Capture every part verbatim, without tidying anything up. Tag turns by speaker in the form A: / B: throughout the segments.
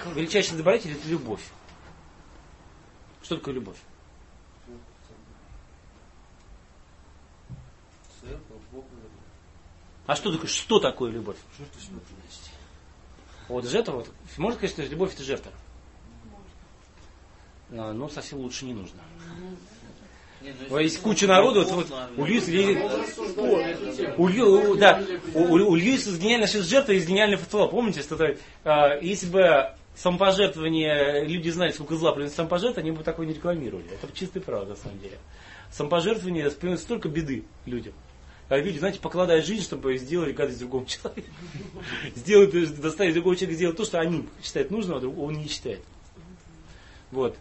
A: величайший добродетель это любовь. Что такое любовь? А что такое, что такое любовь? Вот жертва, вот, можно сказать, что любовь это жертва? А, ну, совсем лучше не нужно. Вот есть куча народу, вот, вот у Льюиса, у, у, да, у, у Льюиса гениальная жертва есть гениальный фотофол. Помните, что а, если бы самопожертвование, люди знали, сколько зла приносит самопожертвование, они бы такое не рекламировали. Это чистая правда, на самом деле. Самопожертвование приносит столько беды людям. А люди, знаете, покладая жизнь, чтобы сделали гадость другому человеку. Сделать, заставить другого человека сделать то, что они считают нужным, а он не считает. Вот.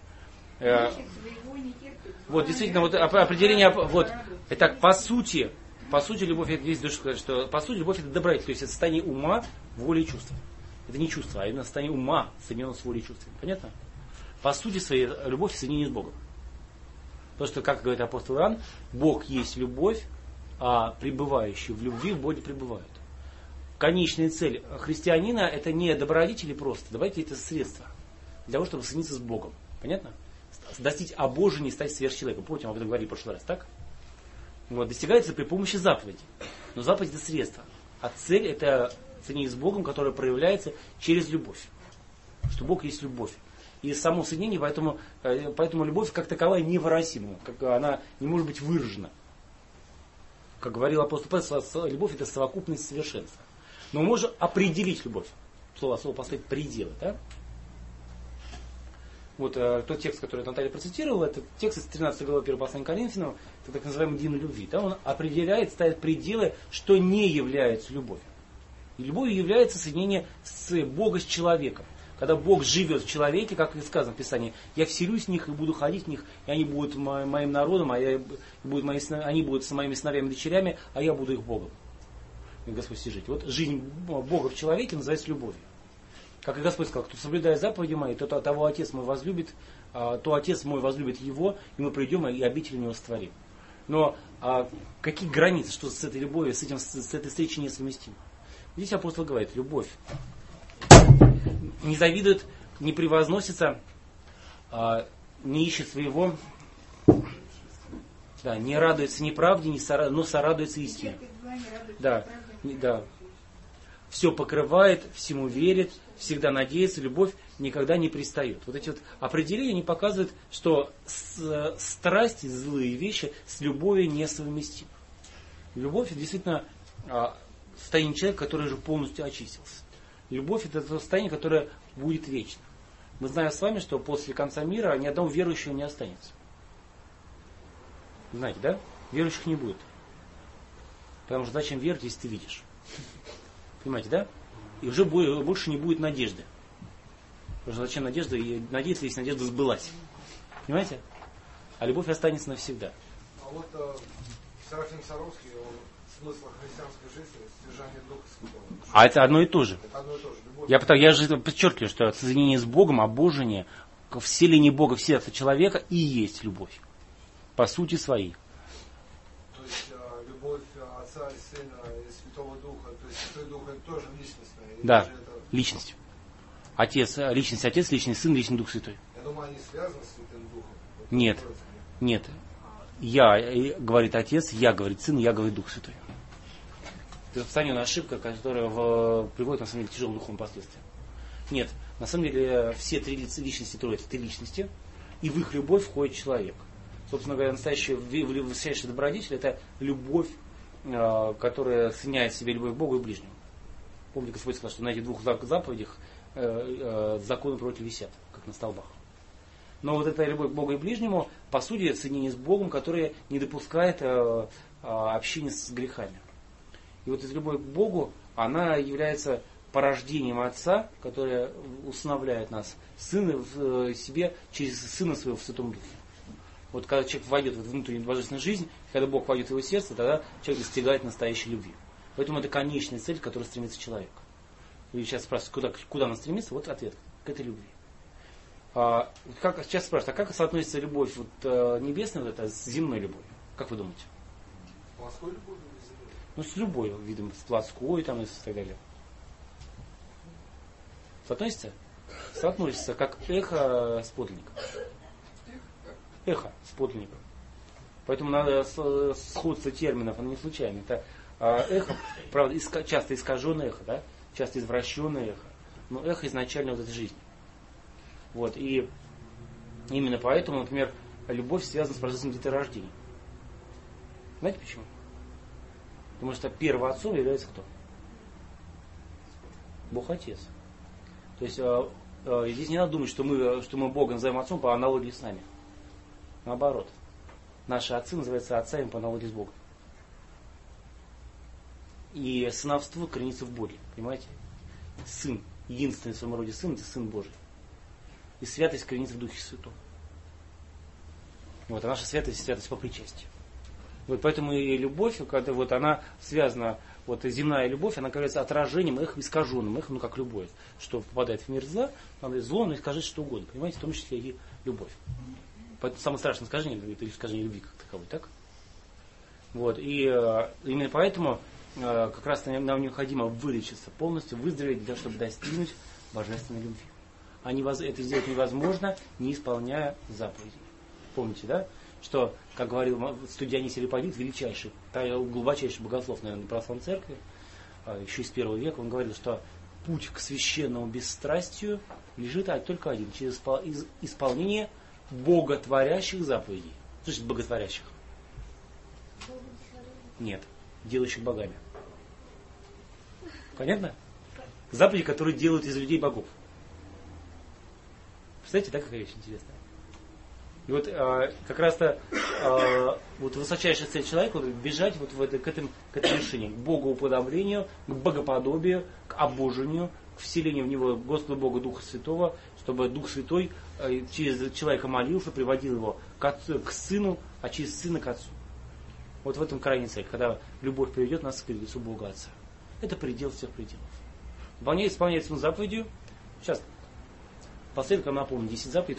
A: Вот, действительно, вот определение, вот, итак, по сути, по сути, любовь, это есть душа сказать, что по сути, любовь это добродетель, то есть это состояние ума, воли и чувства. Это не чувство, а именно состояние ума, соединенное с волей и чувствами. Понятно? По сути своей, любовь и соединение с Богом. Потому что, как говорит апостол Иоанн, Бог есть любовь, а пребывающие в любви в Боге пребывают. Конечная цель христианина это не добродетели просто, давайте это средство для того, чтобы соединиться с Богом. Понятно? Достичь обожения и стать сверхчеловеком. Помните, мы об этом говорили в прошлый раз, так? Вот, достигается при помощи заповедей. Но заповедь это средство. А цель это соединение с Богом, которое проявляется через любовь. Что Бог есть любовь. И само соединение, поэтому, поэтому любовь как таковая невыразима. Как она не может быть выражена. Как говорил апостол Павел, любовь это совокупность совершенства. Но мы можем определить любовь. Слово слово поставить пределы. Да? Вот э, тот текст, который Наталья процитировала, это текст из тринадцатой главы первого послания к Коринфянам, это так называемый дин любви. Там он определяет, ставит пределы, что не является любовью. И любовью является соединение с Богом, с человеком. Когда Бог живет в человеке, как и сказано в Писании, я вселюсь в них и буду ходить в них, и они будут моим народом, а я, будут мои, они будут с моими сыновьями и дочерями, а я буду их Богом. И Господь все жить. Вот жизнь Бога в человеке называется любовью. Как и Господь сказал, кто соблюдает заповеди мои, то того Отец мой возлюбит, то Отец мой возлюбит его, и мы придем и обитель у него створим. Но а, какие границы, что с этой любовью, с, этим, с этой встречей несовместимо? Здесь апостол говорит, любовь не завидует, не превозносится, а, не ищет своего, да, не радуется неправде, не сора, но сорадуется истине. Да, да. Все покрывает, всему верит, всегда надеется, любовь никогда не пристает. Вот эти вот определения не показывают, что с, страсти, злые вещи с любовью несовместимы. Любовь действительно а, состояние человека, который уже полностью очистился. Любовь это то состояние, которое будет вечно. Мы знаем с вами, что после конца мира ни одного верующего не останется. Знаете, да? Верующих не будет. Потому что зачем верить, если ты видишь? Понимаете, да? И уже больше не будет надежды. Потому что зачем надежда? И надеяться, если надежда сбылась. Понимаете? А любовь останется навсегда.
B: А вот э, Серафим Саровский, он смысл христианской жизни, содержание Духа Святого.
A: А это одно и то же.
B: Это одно и то же. Любовь.
A: Я, я же подчеркиваю, что соединение с Богом, обожение, вселение Бога в сердце человека и есть любовь. По сути своей.
B: То есть э, любовь Отца и Сына и Святого Духа, то есть Святой Дух это тоже личностное?
A: Да,
B: это...
A: личность. Отец, личность Отец, личный Сын, личный Дух Святой.
B: Я думаю, они связаны с Святым Духом. Вот
A: нет, нет. Я, говорит Отец, я, говорит Сын, я, говорит Дух Святой. Это постоянная ошибка, которая в, приводит, на самом деле, к тяжелым духовным последствиям. Нет, на самом деле, все три личности Трое, это три личности, и в их любовь входит человек. Собственно говоря, настоящая, настоящая добродетель – это любовь, которая соединяет в себе любовь к Богу и ближнему. Помните, Господь сказал, что на этих двух заповедях законы против висят, как на столбах. Но вот эта любовь к Богу и ближнему, по сути, это соединение с Богом, которое не допускает общения с грехами. И вот эта любовь к Богу, она является порождением Отца, которое усыновляет нас, Сына в себе через Сына Своего в Святом Духе. Вот когда человек войдет в внутреннюю божественную жизнь, когда Бог войдет в его сердце, тогда человек достигает настоящей любви. Поэтому это конечная цель, к которой стремится человек. И сейчас спрашивают, куда, куда он стремится? Вот ответ, к этой любви. А, как, сейчас спрашивают, а как соотносится любовь вот, небесная вот эта, с земной любовью? Как вы думаете?
B: Плоской любовью или земной?
A: Ну, с любой, видимо, с плоской там и так далее. Соотносится? соотносится как эхо с подлинником. Эхо с подлинником. Поэтому надо сходство терминов, оно не случайно. Это эхо, правда, часто искаженное эхо, да? Часто извращенное эхо. Но эхо изначально вот этой жизни. Вот. И именно поэтому, например, любовь связана с процессом деторождения. Знаете почему? Потому что первоотцом является кто? Бог Отец. То есть э, э, здесь не надо думать, что мы, что мы Бога называем Отцом по аналогии с нами. Наоборот. Наши отцы называются отцами по аналогии с Богом. И сыновство коренится в Боге. Понимаете? Сын, единственный в своем роде сын, это Сын Божий. И святость коренится в Духе Святом. Вот, а наша святость, святость по причастию. Вот поэтому и любовь, когда вот она связана, вот земная любовь, она кажется отражением, эхом искаженным, эхом, ну как любовь, что попадает в мир зла, надо зло, но искажать что угодно, понимаете, в том числе и любовь. Поэтому самое страшное искажение, это искажение любви как таковой, так? Вот, и э, именно поэтому э, как раз нам необходимо вылечиться полностью, выздороветь, для того, чтобы достигнуть божественной любви. А невоз... это сделать невозможно, не исполняя заповедей. Помните, да? Что, как говорил Студионис Елипавит, величайший, глубочайший богослов, наверное, православной церкви, еще из первого века, он говорил, что путь к священному бесстрастию лежит только один, через исполнение боготворящих заповедей. Что значит боготворящих? Нет, делающих богами. Понятно? Заповеди, которые делают из людей богов. Представляете, да, какая вещь интересная? И вот э, как раз-то э, вот высочайшая цель человека вот, бежать вот в это, к, этим, к этому решению, к богоуподоблению, к богоподобию, к обожению, к вселению в него Господа Бога Духа Святого, чтобы Дух Святой э, через человека молился, приводил его к, отцу, к сыну, а через сына к отцу. Вот в этом крайняя цель, когда любовь приведет нас к лицу Бога Отца. Это предел всех пределов. Исполняется, исполняется заповедью. Сейчас, последовательно напомню, десять заповедей.